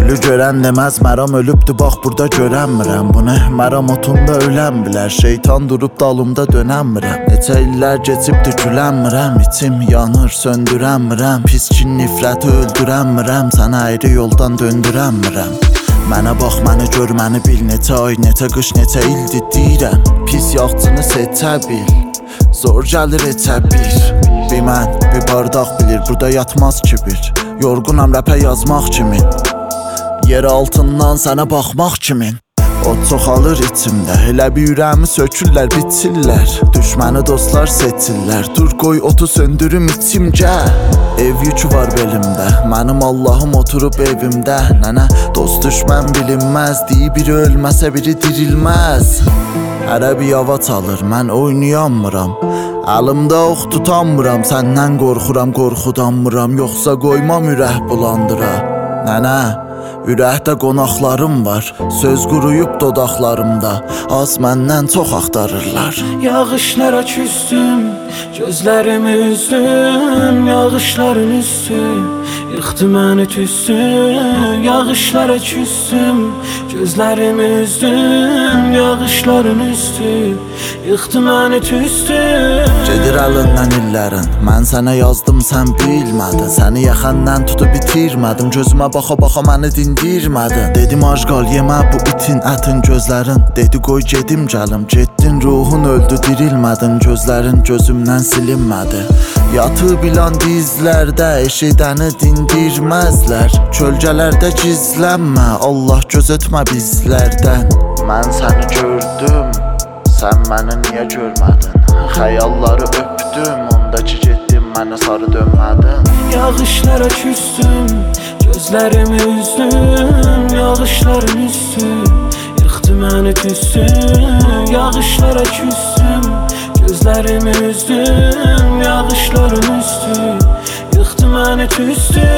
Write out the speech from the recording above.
Ölü görən deməz məram ölübdü, bax burada görənmirəm bunu. Məram otunda ölən bilər, şeytan durub dalımda dönənmirəm. Neçə illər keçibdi gülənmirəm, içim yanır söndürənmirəm. Pis kin nifrəti öldürənmirəm, sənə ayrı yoldan döndürənmirəm. Mənə bax, məni gör, məni bil, neçə ay, neçə qış, neçə ildir deyirəm. Pis yaxçını seçə bil, zor gəlir eçə bir. Bir mən, bir bardaq bilir, burada yatmaz ki bir. Yorğunam rəpə yazmaq kimin, yer altından sənə baxmaq kimin. O çoxalır içimdə, elə bir ürəmi sökürlər, bitirlər. Düşməni dostlar seçirlər, dur qoy otu söndürüm içim gəl. Ev yükü var belimdə, mənim Allahım oturub evimdə. Nənə, dost düşmən bilinməz, deyib biri ölməsə biri dirilməz. Hərə bir yava çalır, mən oynayamıram, əlimdə ox tutanmıram. Səndən qorxuram, qorxudanmıram, yoxsa qoymam ürək bulandıra. Nənə, ürəkdə qonaqlarım var, söz quruyub dodaqlarımda, az məndən çox axtarırlar. Yağışlara küstüm, gözlərimi üzdüm, yağışların üstü yıxdı məni tüstü. Yağışlara küstüm, gözlərimi üzdüm, yağışların üstü yıxdı məni tüstü. Gedir əlindən illərin, mən sənə yazdım, sən bilmədin. Səni yaxandan tutub bitirmədim, gözümə baxa-baxa məni dindirmədin. Dedim acqal yemə bu itin ətin gözlərin, dedi qoy gedim gəlim. Getdin ruhun öldü, dirilmədin, gözlərin gözümdən silinmədi. Yatıb ilan dizlərdə, eşidəni dindirməzlər. Kölgələrdə gizlənmə, Allah göz etmə bizlərdən. Mən səni gördüm, sən məni niyə görmədin? Xəyalları öpdüm, ondakı getdim, mənə sarı dönmədin. Yağışlara küstüm, gözlərimi üzdüm, yağışların üstü yıxdı məni tüstü. Yağışlara küstüm, gözlərimi üzdüm, yağışların üstü yıxdı məni tüstü.